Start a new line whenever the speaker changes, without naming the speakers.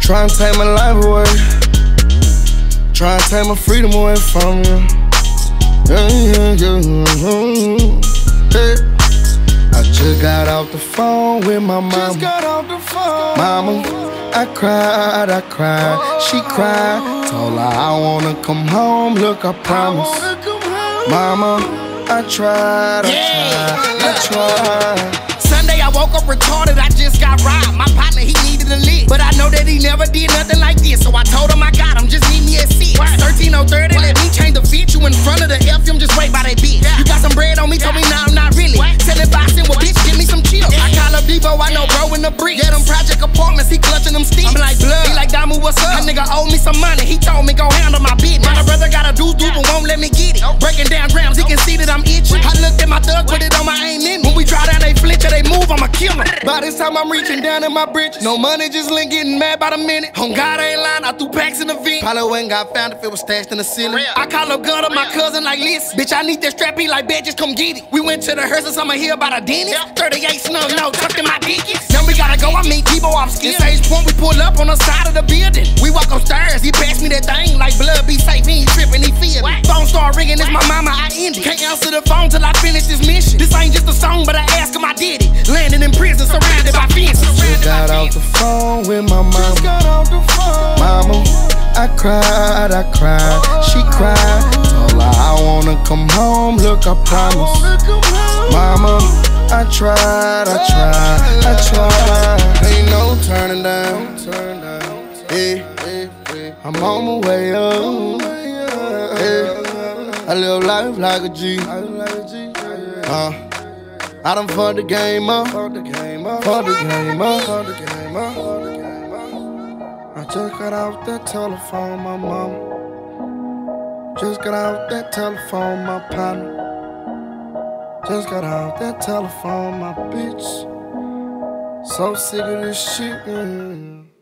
Try to take my life away. Try to take my freedom away from you. Hey. I just got off the phone with my mama. Mama, I cried. She cried. Told her I wanna come home. Look, I promise. Mama, I tried.
Sunday I woke up retarded, I just got robbed. My partner, he needed a lick, but I know that he never did nothing like this. So I told him I got him, just meet me at 6. 13:30, let me change the fit. You in front of the FM, just wait by that bitch. You got some bread on me, told me nah, I'm not really. Selling boxing, well bitch, give me some chips. I call up Debo, I know bro in the brick. Yeah, them project apartments, he clutching them sticks. I'm like blood, he like Damu, what's up? That nigga owe me some money, he told me go handle my business. My brother got a doo but won't let me get it. Breaking down grams, he can see that I'm itching. I looked at my thug, put it on my aim in. When we drive down, they flinch or they move, I'ma kill him. By this time I'm reaching down in my britches. No money, just link getting mad by the minute. On God I ain't lying, I threw packs in the vent. Probably wouldn't got found if it was stashed in the ceiling. I call up Gutter, my cousin like listen, bitch I need that strap, he like bitch just come get it. We went to the hearses, I'ma hear about a dentist. 38 snug, no, tucked in my dickies. Then we gotta go, I meet Debo off skin. Stage point, we pull up on the side of the building. We walk upstairs, he passed me that thing like blood, be safe, he ain't tripping, he feel me. Phone start ringing, it's my mama, I end it. Can't answer the phone till I finish this mission. This ain't just a song, but I ask him, I did it. Landing in prison, surrounded by fences.
Just got off the phone with my mama. Mama, I cried. She cried. Told her I wanna come home. Look, I promise. Mama, I tried. Ain't no turning down. Yeah, I'm on my way up. Yeah, I live life like a G. I done fucked the game up. I just got off that telephone, my mama. Just got off that telephone, my partner. Just got off that telephone, my bitch. So sick of this shit.